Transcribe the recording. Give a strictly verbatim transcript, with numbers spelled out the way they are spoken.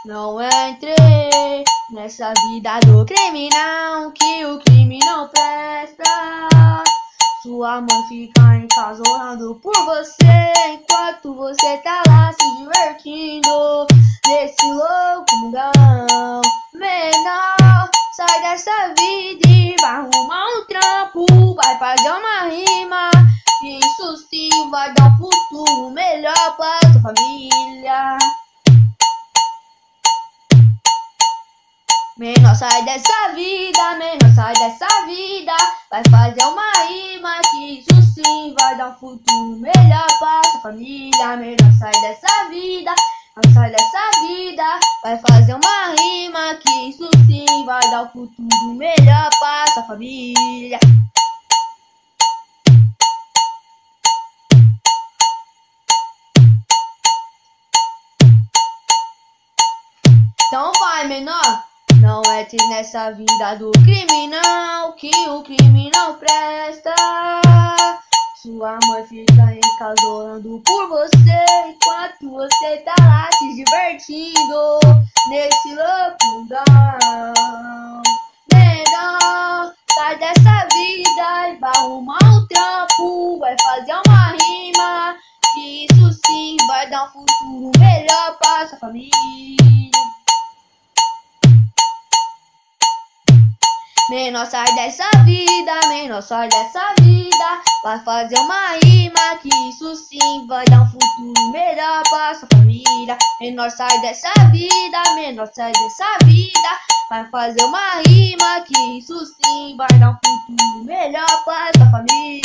Não entrei nessa vida do crime não, que o crime não presta. Sua mãe fica em casa orando por você, enquanto você tá lá se divertindo nesse louco mundão. Menor, sai dessa vida e vai arrumar um trampo, vai fazer uma rima, que isso sim vai dar um futuro melhor pra sua família. Menor, sai dessa vida, menor, sai dessa vida, vai fazer uma rima, que isso sim vai dar um futuro melhor pra sua família. Menor, sai dessa vida, menor, sai dessa vida, vai fazer uma rima, que isso sim vai dar um futuro melhor pra sua família. Então vai, menor, não entre nessa vida do crime não, que o crime não presta. Sua mãe fica em casa orando por você, enquanto você tá lá se divertindo nesse louco mundão. Menor, sai dessa vida e vai arrumar um trampo, vai fazer uma rima, que isso sim vai dar um futuro melhor pra sua família. Menor, sai dessa vida, menor, sai dessa vida, vai fazer uma rima, que isso sim vai dar um futuro melhor pra sua família. Menor, sai dessa vida, menor, sai dessa vida, vai fazer uma rima, que isso sim vai dar um futuro melhor pra sua família.